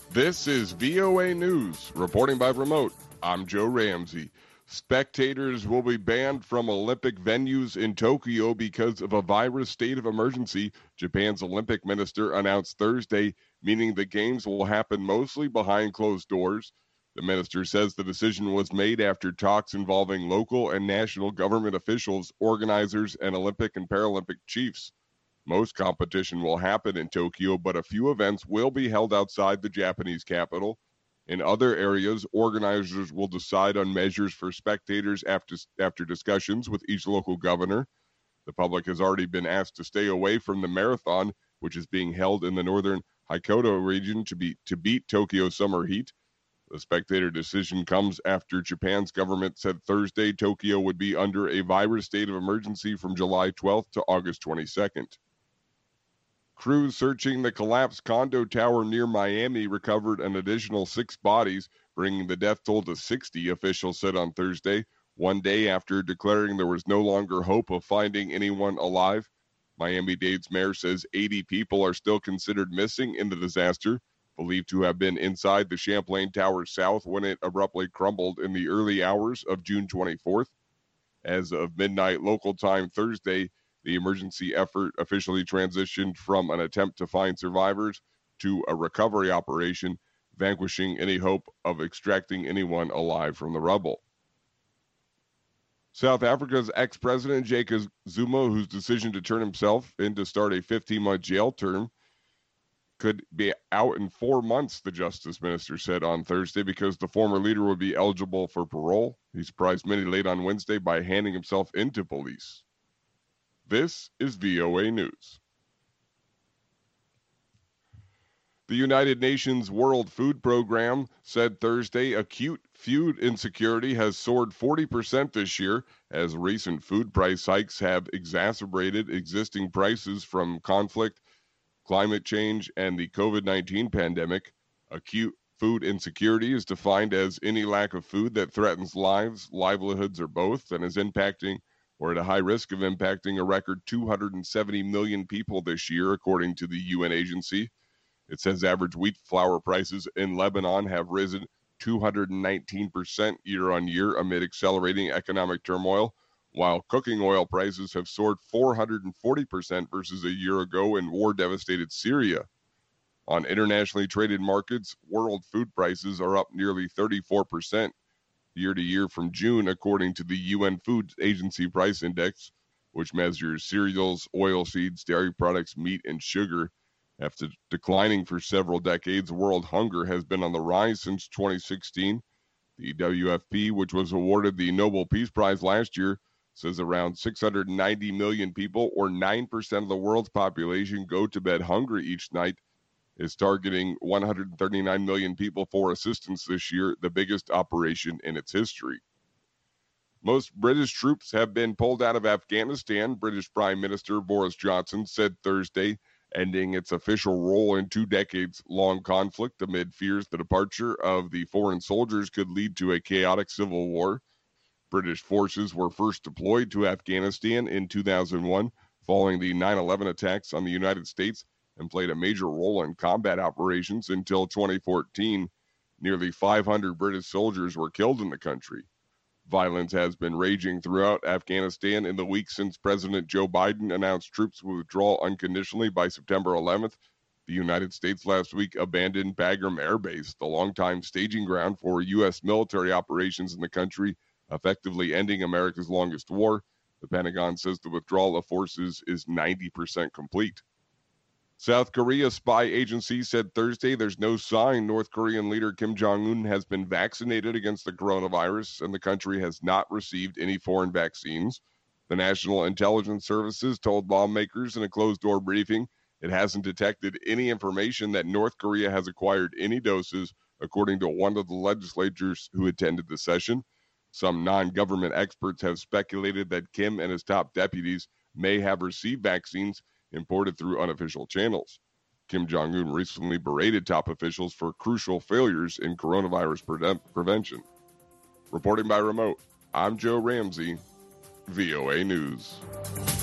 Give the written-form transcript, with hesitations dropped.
This is VOA News. Reporting by remote, I'm Joe Ramsey. Spectators will be banned from Olympic venues in Tokyo because of a virus state of emergency, Japan's Olympic minister announced Thursday, meaning the games will happen mostly behind closed doors. The minister says the decision was made after talks involving local and national government officials, organizers, and Olympic and Paralympic chiefs. Most competition will happen in Tokyo, but a few events will be held outside the Japanese capital. In other areas, organizers will decide on measures for spectators after discussions with each local governor. The public has already been asked to stay away from the marathon, which is being held in the northern Hokkaido region to beat Tokyo's summer heat. The spectator decision comes after Japan's government said Thursday Tokyo would be under a virus state of emergency from July 12th to August 22nd. Crews searching the collapsed condo tower near Miami recovered an additional 6 bodies, bringing the death toll to 60, officials said on Thursday, one day after declaring there was no longer hope of finding anyone alive. Miami-Dade's mayor says 80 people are still considered missing in the disaster, believed to have been inside the Champlain Tower South when it abruptly crumbled in the early hours of June 24th. As of midnight local time Thursday, the emergency effort officially transitioned from an attempt to find survivors to a recovery operation, vanquishing any hope of extracting anyone alive from the rubble. South Africa's ex-president Jacob Zuma, whose decision to turn himself in to start a 15-month jail term, could be out in 4 months, the justice minister said on Thursday, because the former leader would be eligible for parole. He surprised many late on Wednesday by handing himself into police. This is VOA News. The United Nations World Food Program said Thursday acute food insecurity has soared 40% this year as recent food price hikes have exacerbated existing prices from conflict, climate change, and the COVID-19 pandemic. Acute food insecurity is defined as any lack of food that threatens lives, livelihoods, or both, and is impacting or at a high risk of impacting a record 270 million people this year, according to the UN agency. It says average wheat flour prices in Lebanon have risen 219% year on year amid accelerating economic turmoil, while cooking oil prices have soared 440% versus a year ago in war-devastated Syria. On internationally traded markets, world food prices are up nearly 34% year to year from June, according to the UN Food Agency Price Index, which measures cereals, oilseeds, dairy products, meat, and sugar. After declining for several decades, world hunger has been on the rise since 2016. The WFP, which was awarded the Nobel Peace Prize last year, says around 690 million people, or 9% of the world's population, go to bed hungry each night, is targeting 139 million people for assistance this year, the biggest operation in its history. Most British troops have been pulled out of Afghanistan, British Prime Minister Boris Johnson said Thursday, ending its official role in 2 decades-long conflict amid fears the departure of the foreign soldiers could lead to a chaotic civil war. British forces were first deployed to Afghanistan in 2001 following the 9/11 attacks on the United States and played a major role in combat operations until 2014. Nearly 500 British soldiers were killed in the country. Violence has been raging throughout Afghanistan in the week since President Joe Biden announced troops would withdraw unconditionally by September 11th. The United States last week abandoned Bagram Air Base, the longtime staging ground for U.S. military operations in the country, effectively ending America's longest war. The Pentagon says the withdrawal of forces is 90% complete. South Korea spy agency said Thursday there's no sign North Korean leader Kim Jong-un has been vaccinated against the coronavirus, and the country has not received any foreign vaccines. The National Intelligence Services told lawmakers in a closed-door briefing it hasn't detected any information that North Korea has acquired any doses, according to one of the legislators who attended the session. Some non-government experts have speculated that Kim and his top deputies may have received vaccines imported through unofficial channels. Kim Jong-un recently berated top officials for crucial failures in coronavirus prevention. Reporting by remote, I'm Joe Ramsey, VOA News.